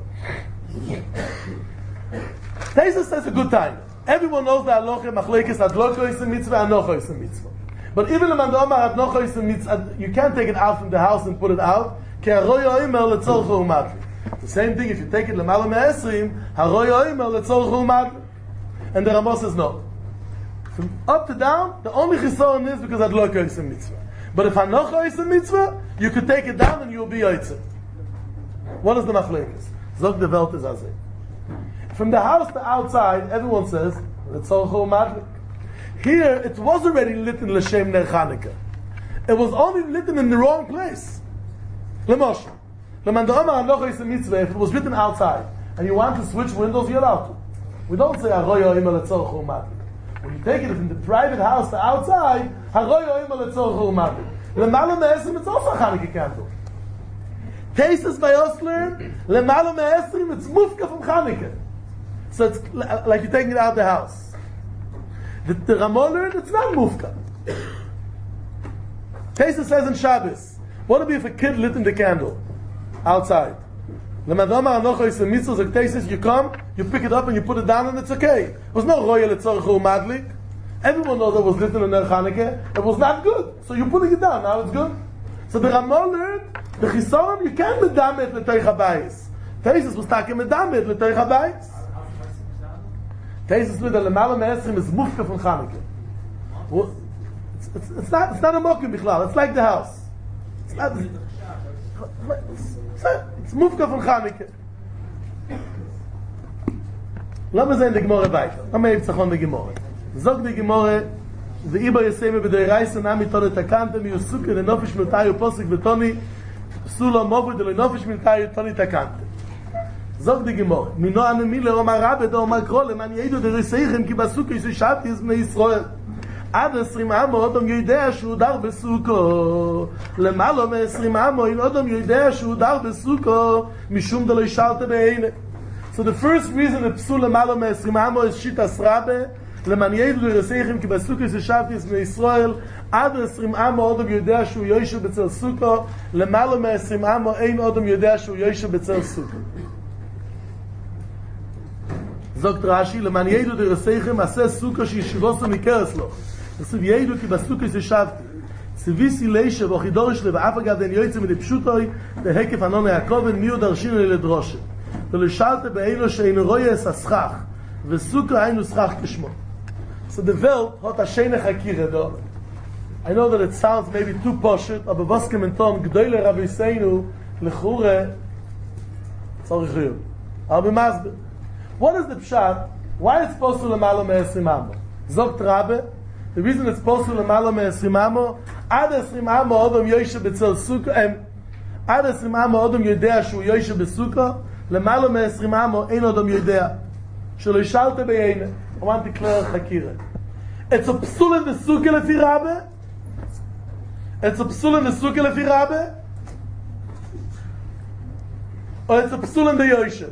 Tosfos says a good time. Everyone knows that halacha machlekes adloko is a mitzvah, anocho is a mitzvah. But even the mandoma adnocho is a mitzvah, you can't take it out from the house and put it out. Ki haroya oimer letzorchu umadli. The same thing if you take it lemala me'esrim, haroya oimer letzorchu umadli. And the Ramo says no. From up to down, the only chisaron is because adloko is a mitzvah. But if hanocha is a mitzvah, you could take it down and you will be yotzei. What is the machlekes? Zog the Welt is azeh. From the house to outside, everyone says letzorchu madlik. Here, it was already lit in l'shem ner Chanukah. It was only lit in the wrong place. L'moshe, leman da'omar hanocha is a mitzvah. If it was written outside and you want to switch windows, you're allowed to. We don't say haroya oimer letzorchu madlik. When you take it from the private house to outside, haroya oimer letzorchu madlik. Lemala me'esrim, it's also a Chanukah candle. Tosfos by us learn, lemala me'esrim, it's mufka from Chanukah. So it's like you're taking it out of the house. The Ramo learned, it's not mufka. Tosfos says in Shabbos, what would be if a kid lit in the candle outside? Lemadoma anocho is a mitzvah. So Tosfos, you come, you pick it up and you put it down and it's okay. There was no royal letzorchu madlik. Everyone knows that was lit in Ner Chanukah. It was not good. So you're putting it down, now it's good. So the Ramo learned, the chisaron, you can't medamet l'toich habayis. Tosfos was talking medamet l'toich habayis. Tosfos learned that lemala me'esrim is mufka from Chanukah. Well, it's not a mokim bichlal. It's like the house. It's mufka from Chanukah. Lass uns sehen die Gemara weiter. Lass mal eben zachon die Gemara. Sog die Gemara, ואיבא יסיימה בדוי רייסה נמי תוני תקנתם מיוסוקה לנופש מלתאי ופוסק ותוני סולה מובד לנופש מלתאי תוני תקנתם. זוג די גמור, מינו אנמי לאומר רבי דאומר קרוא למען יעידו דריסייכם כי בסוכה ישושבתי את בני ישראל. עד 20 עמו אודם יודע שהוא דר בסוכו. למעלה מ-20 עמו אין אודם יודע שהוא דר בסוכו משום דלו ישרת בעיני. So the first reason that פסול למעלה מ-20 עמו is שיטס רבי למען יעידו דריסייכם כי בסוכה ישושבתי את בני ישראל. עד 20 עמו אודם יודע שהוא יושב בצל סוכו. למעלה מ-20 עמו אין אודם יודע שהוא יושב בצל סוכו. Sagt Rashi, leman jedu der Reseichem, aseh Sukkah, shi yeshivosam ikeresloch. Das ist jedu, ki basukah is yeshavti. Zivisi leishe, wo chidorish le, ואף אגב den yoytzim in pshutoi, behekef anon Yaakov, miu darshinu le ledroshe. ולשאלת באילו שאינו רואה es aschach, וסוכר היינו schach kishmo. So the Welt hat a shene chakire da. I know that it sounds maybe too poshut, aber was kementom, gdoile Rabbeinu, lechure, tzarich riyut. Aber b'mazber. What is the pshat? Why it's supposed to lemalo me'esrim amo? Zogt Rabbe, the reason it's supposed to lemalo me'esrim amo, ad esrim amo odom yoyshe betzel sukkah, ad esrim amo odom yodea shu yoyshe besukah, lemalo me'esrim amo ein odom yodea. Shelo yishalte b'yeine. I want to declare chakira. It's a psul in the sukkah lefi Rabbe? It's a psul in the sukkah lefi Rabbe? Or it's a psul in the yoyshe?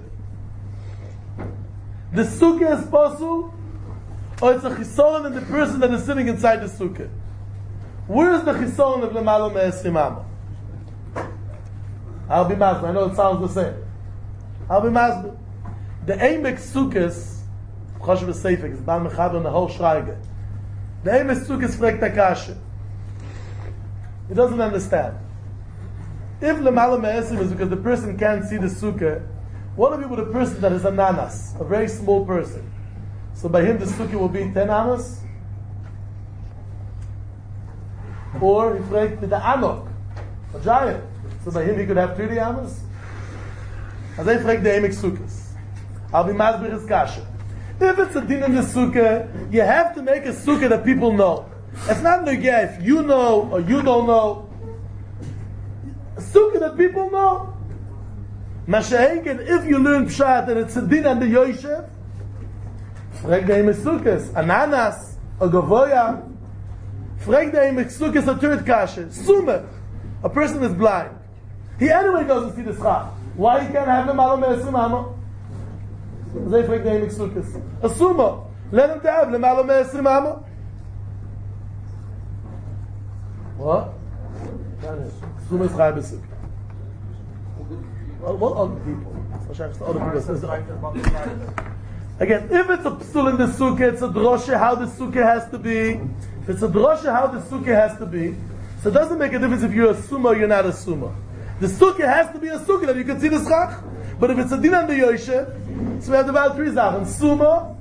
The sukkah is possible, or it's a chisoron in the person that is sitting inside the sukkah. Where is the chisoron of lemalo me'esrim amo? I'll be masber. I know it sounds the same. I'll be masber. The Eimek Sukkahs, Choshev Seifik, is Bal Mechaber and the whole Schreiger. The Eimek Sukkahs fragt Akasha. He doesn't understand. If lemalo me'esrim is because the person can't see the sukkah, what if you with a person that is a nanas, a very small person? So by him the sukkah will be 10 amas? Or he fragt with the anok, a giant. So by him he could have 30 amas? As I fragt the Eimek Sukkahs. I'll be masber his kasha. If it's a din in the sukkah, you have to make a sukkah that people know. It's not negay if you know or you don't know. A sukkah that people know. Masha'enken, if you learn pshat and it's a din on the yoshev, frag the Eimek Sukkahs, ananas, a gavoya, frag the Eimek Sukkahs a third kasha, sumer, a person is blind. He anyway doesn't see the schach. Why he can't have the malo me'esrim amo? They frag the Eimek Sukkahs. A sumer, let him to have the malo me'esrim amo. What? Sumer is chai b'sukkah. What other people? Again, if it's a psul in the sukkah, it's a drosha how the sukkah has to be. If it's a drosha how the sukkah has to be, so it doesn't make a difference if you're a summa or you're not a summa. The sukkah has to be a sukkah that you can see the schach. But if it's a din on the yoshe, so we have about 3 zachen: summa,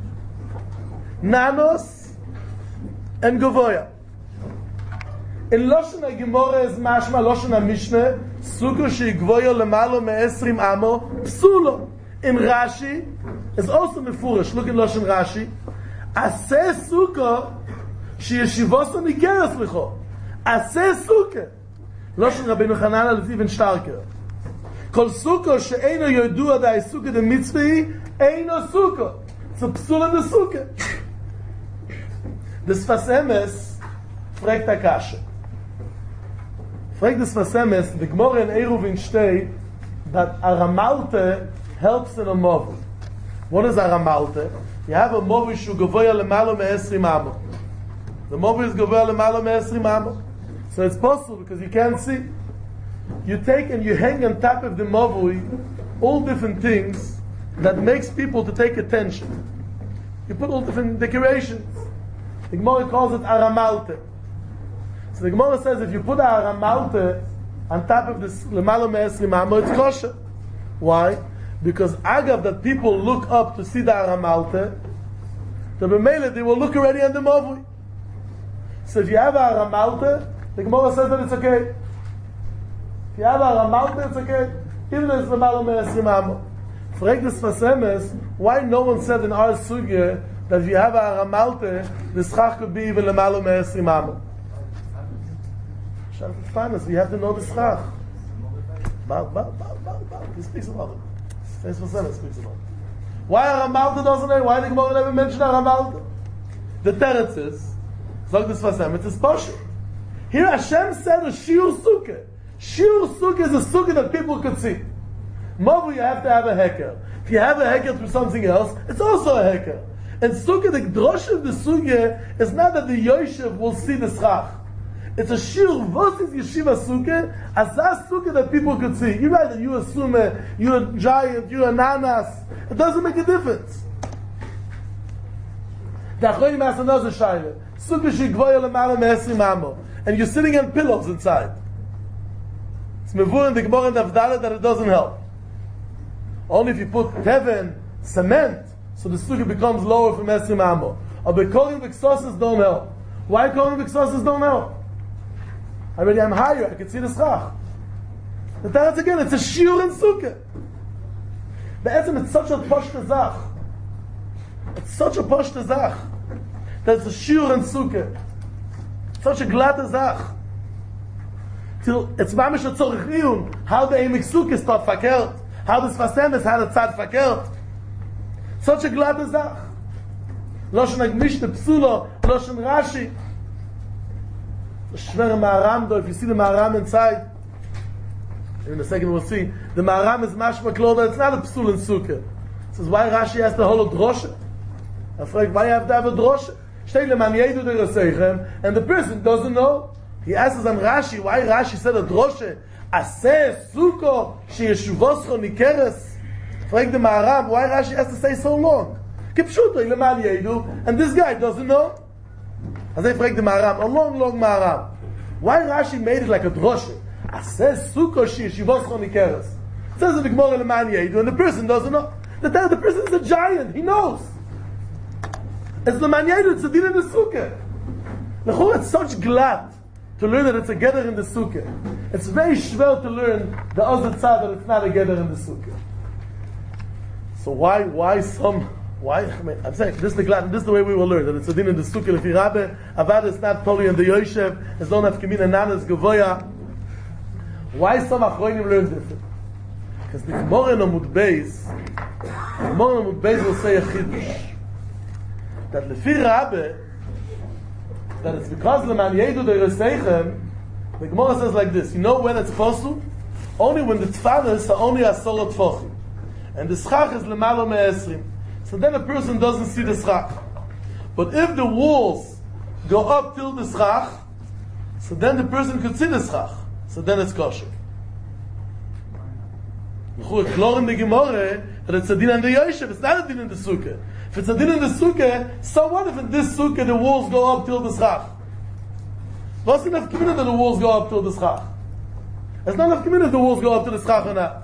nanos, and gavoya. In Loshen HaGemorah is mashma Loshen HaMishneh sukkah she'gvoya lemalo me'esrim amo psulo. In Rashi is also mefurish. Look at Loshen Rashi. Aseh sukkah she'yeshivoso nikeres licho. Aseh sukkah. Loshen Rabbeinu Chananel is even starker. Kol sukkah she'eino yodua da'ai sukkah de mitzvah eino sukkah. It's a psul in the sukkah. The Sfas Emes fragt Akasha. Fragt the Sfas Emes, the Gemara in Eruvin steht that a Ramalte helps in a movu. What is a Ramalte? You have a movu shu gavoya lemalo me'esrim amo. The movu is gavoya lemalo me'esrim amo. So it's possible because you can't see. You take and you hang on top of the movu all different things that makes people to take attention. You put all different decorations. The Gemara calls it a Ramalte. So the Gemara says if you put a Ramalte on top of this lemalo me'esrim amo, it's kosher. Why? Because agav that people look up to see the Ramalte, the b'meile they will look already on the movie. So if you have a Ramalte, the Gemara says that it's okay. If you have a Ramalte, it's okay. Even if it's lemalo me'esrim amo. Frag the Sfas Emes, why no one said in our sugya that if you have a Ramalte, the schach could be even lemalo me'esrim amo? It's fine, so you have to know the schach. He speaks about it. Sfas Emes speaks about it. Why a Ramalte doesn't know? Why the Gemara never mention a Ramalte? The teretz is, like the Sfas Emes, it's partial. Here Hashem said a shiur sukkah. Shiur sukkah is a sukkah that people could see. Mavu, you have to have a heker. If you have a heker through something else, it's also a heker. And sukkah, the drosh of the sukkah is not that the yoshev will see the schach. It's a shiur. What is yeshiva sukkah? As a sukkah that people could see. You're right that you're a summah, you're a giant, you're a nanas. It doesn't make a difference. The Achronim has another shaila. Sukkah shigvoya lemala me'esrim amo. And you're sitting on pillows inside. It's mevur in the Gemara and Avdala that it doesn't help. Only if you put teven, cement, so the sukkah becomes lower from esrim amo. But kolim v'ksosas don't help. Why kolim v'ksosas don't help? Already I'm higher, I can see the schach. The Teretz again, it's a shiur in sukkah. Be'etzim, it's such a pashta zach. It's such a pashta zach. That it's a shiur in sukkah. Such a glatte zach. Till it's mamish a tzorich iyun. How the eimik sukkah is taught verkehrt. How this Vasemes had a tzad verkehrt. Such a glatte zach. Loshen Agmishte Psula, Loshen Rashi. The Shver Maharam, though, if you see the Maharam inside, in a second we'll see, the Maharam is mashma kloda, it's not a Psul in Sukkah. It says, why Rashi has to hold a droshe? I frag, why you have to have a droshe? Steht leman yedu de Roseichem, and the person doesn't know. He asks on Rashi, why Rashi said a droshe? Aseh Sukkah, she yeshuvoscho nikeres. Frag the Maharam, why Rashi has to say so long? And this guy doesn't know. As I frag the Maharam, a long Maharam. Why Rashi made it like a droshe? Says Sukkah shivoscho nikeres. Says in the Gemara leman yedu, and the person doesn't know. The person is a giant. He knows. It's leman yedu. It's a din in the sukkah. It's such glad to learn that it's a gather in the sukkah. It's very shvel to learn the other tzad that it's not a gather in the sukkah. So why some? Why? I mean, I'm saying this is the glad. This is the way we will learn that it's a din in the sukkah. If you rabbe avad is not totally in the yoshev, it's don't have kamina nanas gavoya. Why some achronim learn different? Because the Gemara in Amud Beis will say a chiddush that lefi rabbe that it's because leman yedu de Roseichem. The Gemara says like this. You know when it's possible? Only when the tfanas are only asolot tfochim, and the schach is lemalo me'esrim. So then a person doesn't see the schach. But if the walls go up till the schach, so then the person could see the schach. So then it's kosher. Klor in the Gemara that it's a din in the yoshev. It's not a din in the sukkah. If it's a din in the sukkah, so what if in this sukkah the walls go up till the schach? What's enough community that the walls go up till the schach? There's not enough community that the walls go up to the schach or not.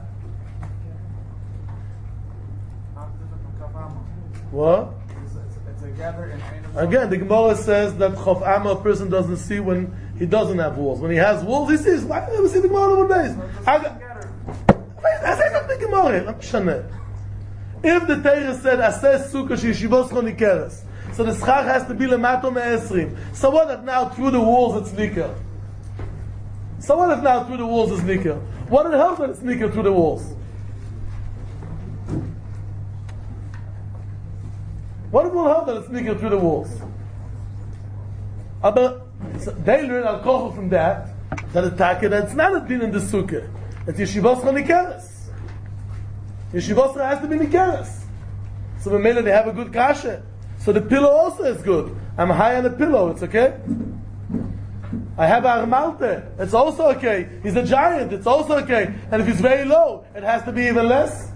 What? It's a gather in Again, the Gemara says that Chof Amma a person doesn't see when he doesn't have walls. When he has walls, he sees. Why do you never see the Gemara on days? I say something Gemara. If the Torah said Aseh Sukkah Sheyeshivoscho Nikeres, so the schach has to be lemato me'esrim. So what if now through the walls it's niker? So what if now through the walls it's niker? What did it help that it's niker through the walls? What will help that it's nicker through the walls? But they learn al kochel from that it's not a din in the sukkah. It's yeshivoscha nikeres. Yeshivoscha has to be nikeres. So the mele they have a good kasha. So the pillow also is good. I'm high on the pillow. It's okay. I have armalte. It's also okay. He's a giant. It's also okay. And if he's very low, it has to be even less.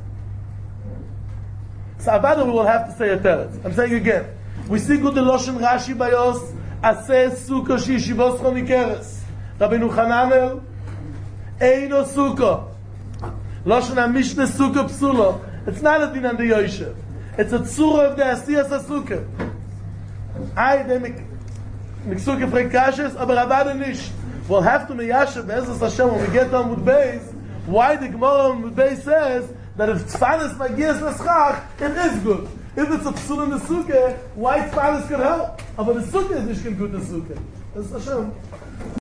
So Avada we will have to say a teretz. I'm saying again. We see good the Loshen Rashi Bayos Aseh Sukkah Sheyeshivoscho Nikeres. Rabbeinu Chananel Eino Sukkah. Loshen HaMishne Sukkah Psula. It's not a din on the Yoshev. It's a tzura of the Asiyas HaSukkah. They make Sukkah Frekashes, aber Avada nicht. We'll have to meyashav Be'ezras Hashem when we get on with Beis. Why the Gemara on Beis says that if Tfanis Magias Neschach, it is good. If it's a psul in the sukkah, why Tfanis could help? But the sukkah is nicht good in the sukkah. That's Hashem.